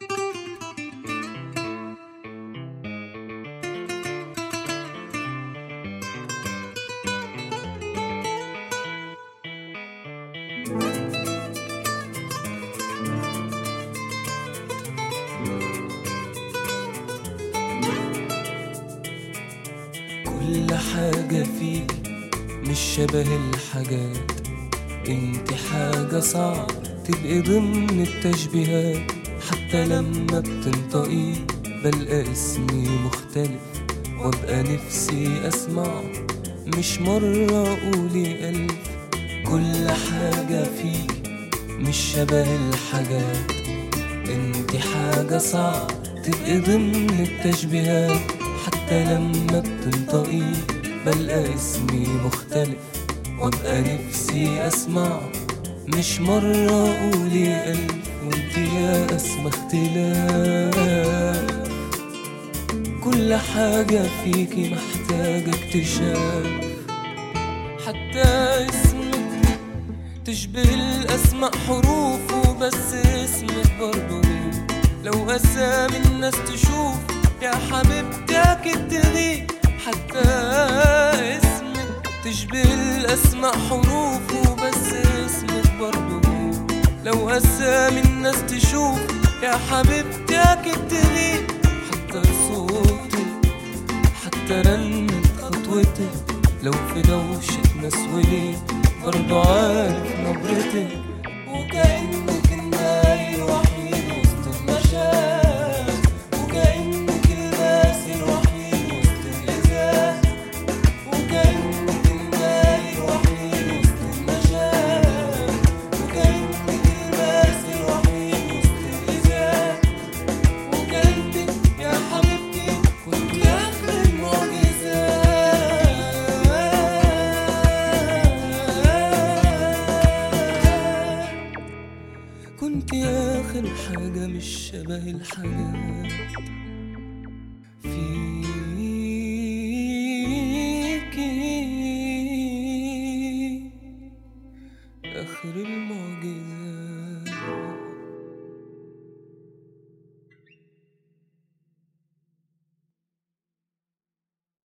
كل حاجة فيك مش شبه الحاجات، انت حاجة صعب تبقي ضمن التشبيهات. حتى لما بتنطقي بلقى اسمي مختلف، وابقى نفسي اسمع مش مرة قولي ألف. كل حاجة فيك مش شبه الحاجات، انت حاجة صعب تبقي ضمن التشبيهات. حتى لما بتنطقي بلقى اسمي مختلف، وابقى نفسي اسمع مش مرة قولي ألف. وانت يا اسمى اختلاف، كل حاجة فيكي محتاجة اكتشاف. حتى اسمك تشبه الأسماء حروفه، بس اسمك برضو لو أسامي الناس تشوف يا حبيبتي أكيد تغيب. حتى اسمك تشبه الأسماء حروفه، بس اسمك برضو لو أسامي الناس تشوف يا حبيبتي أكيد تغيب. حتى صوتك حتى رنة خطوتك لو في دوشة ناس وليه برضو عارف نبرتك. وكأنك الناي الوحيد وسط المشاعر، وكأنك الناس الوحيد وسط الإزاز، وكأنك الناي الوحيد وسط المشاعر، وكأنك الناس الوحيد وسط الإزاز. وكأنك يا حبيبتي كنت آخر المعجزات، كنت آخر حاجة مش شبه الحاجات فيكي، آخر المعجزات.